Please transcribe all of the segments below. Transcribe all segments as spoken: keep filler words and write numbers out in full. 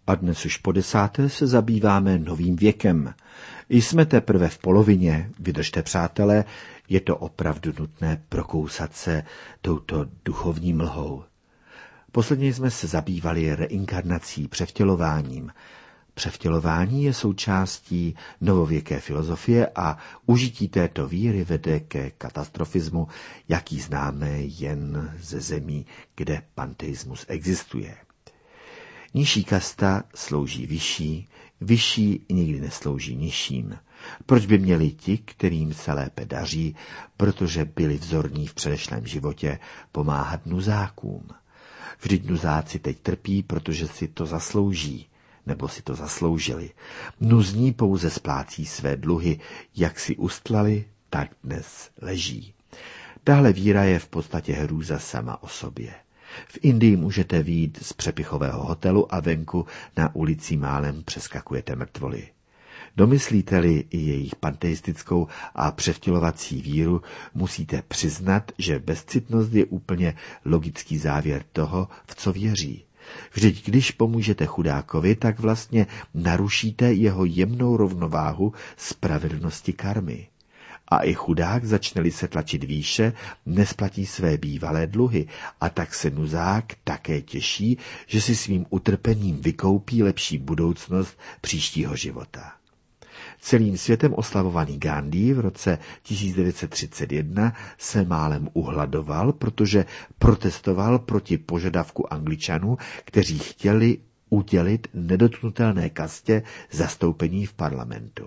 A dnes už po desáté se zabýváme novým věkem. Jsme teprve v polovině, vydržte přátelé, je to opravdu nutné prokousat se touto duchovní mlhou. Posledně jsme se zabývali reinkarnací, převtělováním. Převtělování je součástí novověké filozofie a užití této víry vede ke katastrofismu, jaký známe jen ze zemí, kde panteismus existuje. Nižší kasta slouží vyšší, vyšší nikdy neslouží nižším. Proč by měli ti, kterým se lépe daří, protože byli vzorní v předešlém životě, pomáhat nuzákům? Vždyť nuzáci teď trpí, protože si to zaslouží, nebo si to zasloužili. Nuzní pouze splácí své dluhy, jak si ustlali, tak dnes leží. Tahle víra je v podstatě hrůza sama o sobě. V Indii můžete vyjít z přepichového hotelu a venku na ulici málem přeskakujete mrtvoly. Domyslíte-li i jejich panteistickou a převtělovací víru, musíte přiznat, že bezcitnost je úplně logický závěr toho, v co věří. Vždyť když pomůžete chudákovi, tak vlastně narušíte jeho jemnou rovnováhu spravedlnosti karmy. A i chudák, začne-li se tlačit výše, nesplatí své bývalé dluhy a tak se nuzák také těší, že si svým utrpením vykoupí lepší budoucnost příštího života. Celým světem oslavovaný Gandhi v roce tisíc devět set třicet jedna se málem uhladoval, protože protestoval proti požadavku Angličanů, kteří chtěli udělit nedotknutelné kastě zastoupení v parlamentu.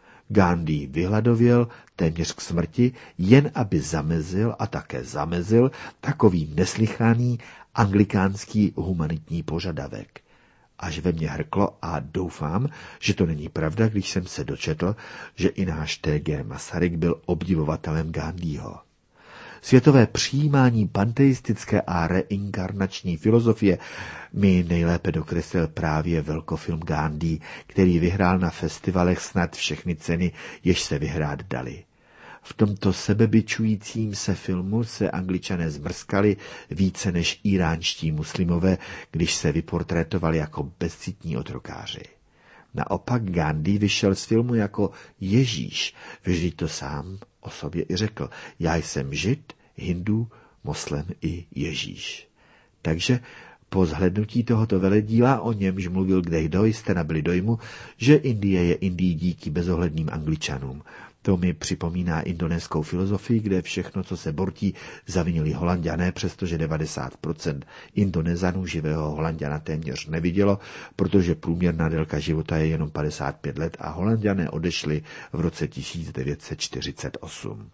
Gandhi vyhladověl téměř k smrti, jen aby zamezil a také zamezil takový neslychaný anglikánský humanitní požadavek. Až ve mně hrklo a doufám, že to není pravda, když jsem se dočetl, že i náš T G Masaryk byl obdivovatelem Gandhiho. Světové přijímání panteistické a reinkarnační filozofie mi nejlépe dokreslil právě velkofilm Gandhi, který vyhrál na festivalech snad všechny ceny, jež se vyhrát dali. V tomto sebebičujícím se filmu se Angličané zmrskali více než iránští muslimové, když se vyportrétovali jako bezcitní otrokáři. Naopak Gandhi vyšel z filmu jako Ježíš, vždyť to sám o sobě i řekl. Já jsem Žid, Hindu, Moslem i Ježíš. Takže po zhlédnutí tohoto veledíla, o němž mluvil kdejdo, jste nabili dojmu, že Indie je Indií díky bezohledným Angličanům. To mi připomíná indonéskou filozofii, kde všechno, co se bortí, zavinili Holanďané, přestože devadesát procent Indonezanů živého Holanďana téměř nevidělo, protože průměrná délka života je jenom padesát pět let a Holanďané odešli v roce tisíc devět set čtyřicet osm.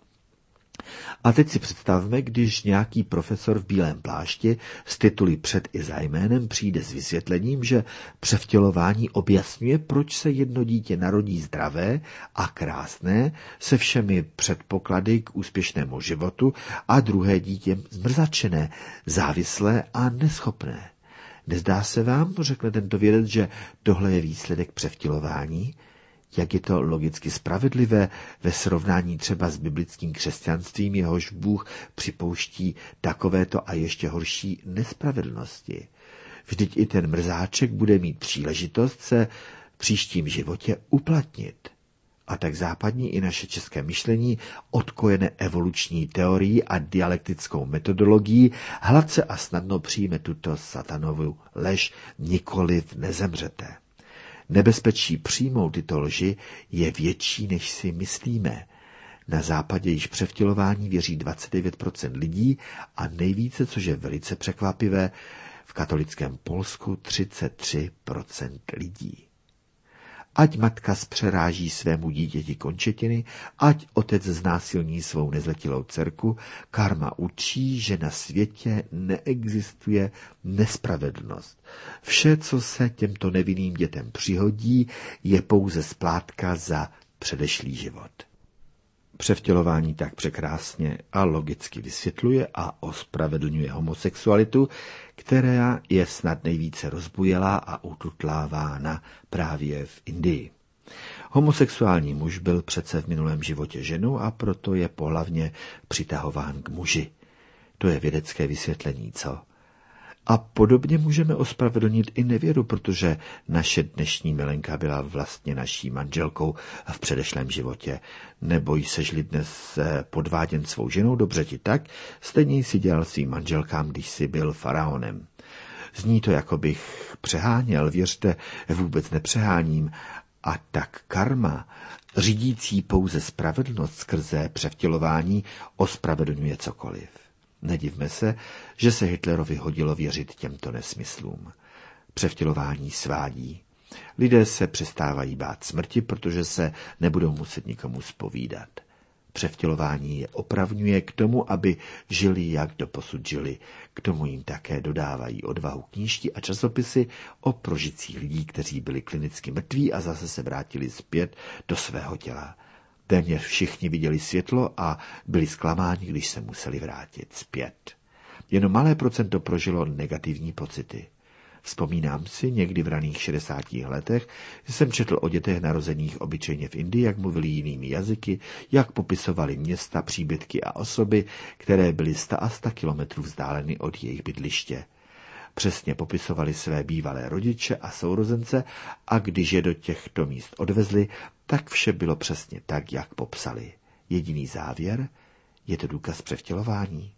A teď si představme, když nějaký profesor v bílém plášti s tituly před i za jménem přijde s vysvětlením, že převtělování objasňuje, proč se jedno dítě narodí zdravé a krásné se všemi předpoklady k úspěšnému životu a druhé dítě zmrzačené, závislé a neschopné. Nezdá se vám, řekne tento vědec, že tohle je výsledek převtělování? Jak je to logicky spravedlivé ve srovnání třeba s biblickým křesťanstvím, jehož Bůh připouští takovéto a ještě horší nespravedlnosti. Vždyť i ten mrzáček bude mít příležitost se v příštím životě uplatnit. A tak západní i naše české myšlení, odkojené evoluční teorií a dialektickou metodologií, hladce a snadno přijme tuto satanovu lež, nikoliv nezemřete. Nebezpečí přijmout tyto lži je větší, než si myslíme. Na západě již převtělování věří dvacet devět procent lidí a nejvíce, což je velice překvapivé, v katolickém Polsku třicet tři procent lidí. Ať matka zpřeráží svému dítěti končetiny, ať otec znásilní svou nezletilou dcerku, karma učí, že na světě neexistuje nespravedlnost. Vše, co se těmto nevinným dětem přihodí, je pouze splátka za předešlý život. Převtělování tak překrásně a logicky vysvětluje a ospravedlňuje homosexualitu, která je snad nejvíce rozbujelá a ututlávána právě v Indii. Homosexuální muž byl přece v minulém životě ženou a proto je pohlavně přitahován k muži. To je vědecké vysvětlení, co? A podobně můžeme ospravedlnit i nevěru, protože naše dnešní milenka byla vlastně naší manželkou v předešlém životě. Nebojí sežli dnes podváděn svou ženou, dobře ti tak, stejně jsi dělal svým manželkám, když jsi byl faraonem. Zní to, jako bych přeháněl, věřte, vůbec nepřeháním. A tak karma, řídící pouze spravedlnost skrze převtělování, ospravedlňuje cokoliv. Nedivme se, že se Hitlerovi hodilo věřit těmto nesmyslům. Převtělování svádí. Lidé se přestávají bát smrti, protože se nebudou muset nikomu zpovídat. Převtělování je opravňuje k tomu, aby žili, jak doposud žili. K tomu jim také dodávají odvahu knížky a časopisy o prožitcích lidí, kteří byli klinicky mrtví a zase se vrátili zpět do svého těla. Téměř všichni viděli světlo a byli zklamáni, když se museli vrátit zpět. Jenom malé procento prožilo negativní pocity. Vzpomínám si, někdy v raných šedesátých letech jsem četl o dětech narozených obyčejně v Indii, jak mluvili jinými jazyky, jak popisovali města, příbytky a osoby, které byly sta a sta kilometrů vzdáleny od jejich bydliště. Přesně popisovali své bývalé rodiče a sourozence a když je do těchto míst odvezli, tak vše bylo přesně tak, jak popsali. Jediný závěr? Je to důkaz převtělování?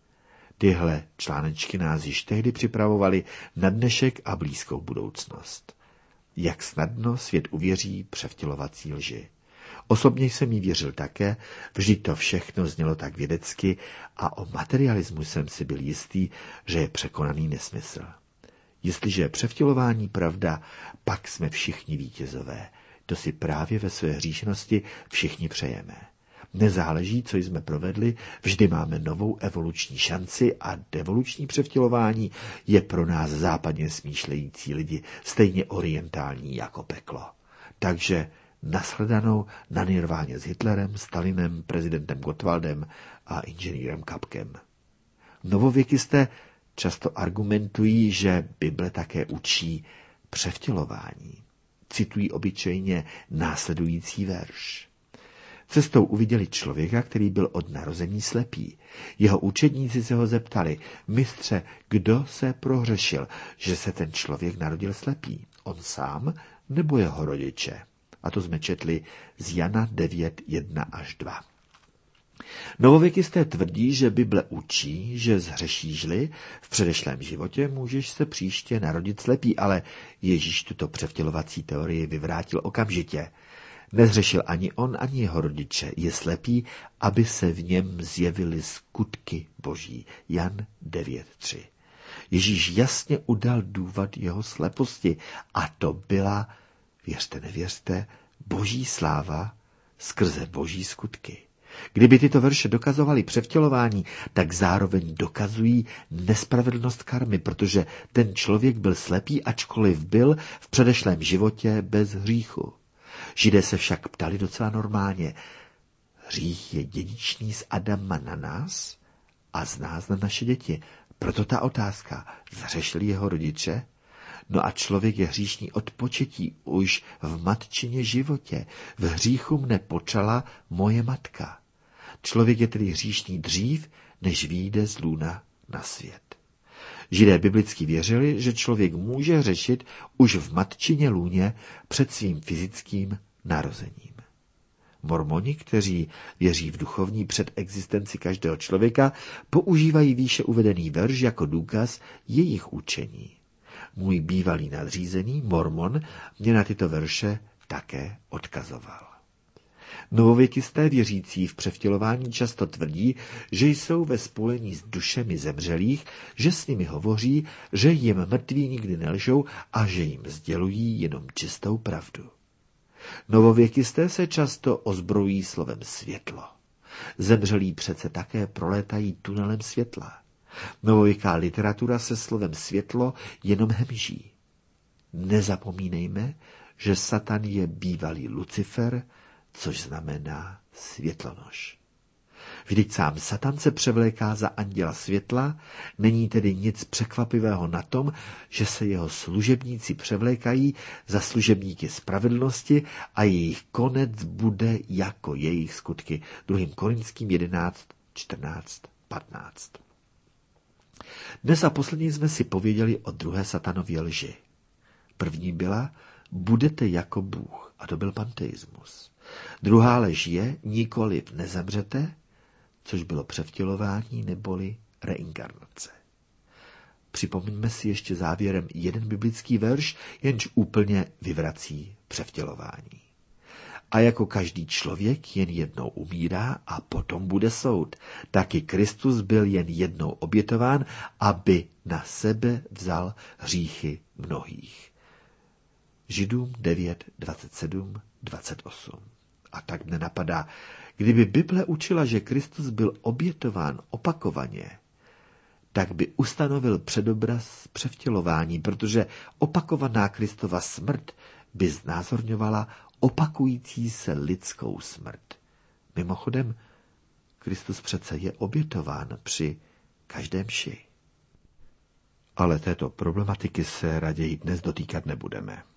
Tyhle článečky nás již tehdy připravovaly na dnešek a blízkou budoucnost. Jak snadno svět uvěří převtělovací lži. Osobně jsem jí věřil také, vždyť to všechno znělo tak vědecky a o materialismu jsem si byl jistý, že je překonaný nesmysl. Jestliže je převtělování pravda, pak jsme všichni vítězové. To si právě ve své hříšnosti všichni přejeme. Nezáleží, co jsme provedli, vždy máme novou evoluční šanci a devoluční převtělování je pro nás západně smýšlející lidi stejně orientální jako peklo. Takže nashledanou na nirváně s Hitlerem, Stalinem, prezidentem Gottwaldem a inženýrem Kapkem. Novověkisté často argumentují, že Bible také učí převtělování. Citují obyčejně následující verš. Cestou uviděli člověka, který byl od narození slepý. Jeho učedníci se ho zeptali, mistře, kdo se prohřešil, že se ten člověk narodil slepý? On sám nebo jeho rodiče? A to jsme četli z Jana devět, jedna až dva. Novověkisté tvrdí, že Bible učí, že zhřešíš-li v předešlém životě, můžeš se příště narodit slepý, ale Ježíš tuto převtělovací teorii vyvrátil okamžitě. Nezřešil ani on, ani jeho rodiče. Je slepý, aby se v něm zjevily skutky boží. Jan devět, tři. Ježíš jasně udal důvod jeho sleposti a to byla, věřte, nevěřte, boží sláva skrze boží skutky. Kdyby tyto verše dokazovaly převtělování, tak zároveň dokazují nespravedlnost karmy, protože ten člověk byl slepý, ačkoliv byl v předešlém životě bez hříchu. Židé se však ptali docela normálně. Hřích je dědičný z Adama na nás a z nás na naše děti. Proto ta otázka, zhřešili jeho rodiče? No a člověk je hříšný od početí už v matčině životě. V hříchu mne počala moje matka. Člověk je tedy hříšný dřív, než vyjde z lůna na svět. Židé biblicky věřili, že člověk může hřešit už v matčině lůně před svým fyzickým narozením. Mormoni, kteří věří v duchovní předexistenci každého člověka, používají výše uvedený verš jako důkaz jejich učení. Můj bývalý nadřízený, mormon, mě na tyto verše také odkazoval. Novověkisté věřící v převtělování často tvrdí, že jsou ve spojení s dušemi zemřelých, že s nimi hovoří, že jim mrtví nikdy nelžou a že jim sdělují jenom čistou pravdu. Novověkisté se často ozbrojí slovem světlo. Zemřelí přece také prolétají tunelem světla. Novověká literatura se slovem světlo jenom hemží. Nezapomínejme, že Satan je bývalý Lucifer, což znamená světlonož. Vždyť sám Satan se převléká za anděla světla, není tedy nic překvapivého na tom, že se jeho služebníci převlékají za služebníky spravedlnosti a jejich konec bude jako jejich skutky. druhým Korinským jedenáct, čtrnáct, patnáct. Dnes a poslední jsme si pověděli o druhé satanově lži. První byla, budete jako Bůh, a to byl panteismus. Druhá lež je, nikoliv nezemřete, což bylo převtělování neboli reinkarnace. Připomeňme si ještě závěrem jeden biblický verš, jenž úplně vyvrací převtělování. A jako každý člověk jen jednou umírá a potom bude soud. Taky Kristus byl jen jednou obětován, aby na sebe vzal hříchy mnohých. Židům devět, dvacet sedm, dvacet osm. A tak mne napadá, kdyby Bible učila, že Kristus byl obětován opakovaně, tak by ustanovil předobraz převtělování, protože opakovaná Kristova smrt by znázorňovala opakující se lidskou smrt. Mimochodem, Kristus přece je obětován při každé mši. Ale této problematiky se raději dnes dotýkat nebudeme.